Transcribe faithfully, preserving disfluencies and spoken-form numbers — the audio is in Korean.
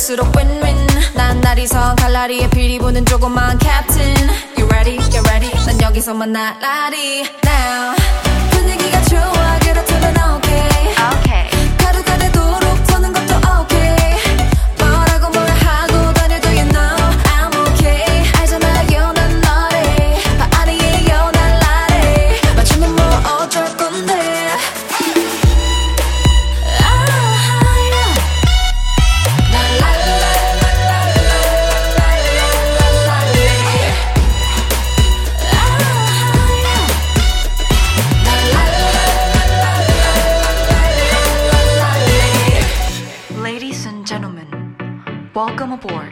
갈수록 win-win 난 나리선 칼라리에 피리 부는 조그만 캡틴 You ready? You ready? 난 여기서만 날라리 Now 분위기가 좋아 그렇다면 okay Okay. 가루가 되도록 터는 것도 okay 뭐라고 뭐라 하고 다녀도 you know I'm okay 알잖아요 난 너래 아니에요 난 나래 맞추면 뭐 어쩔 건데 Ladies and gentlemen, welcome aboard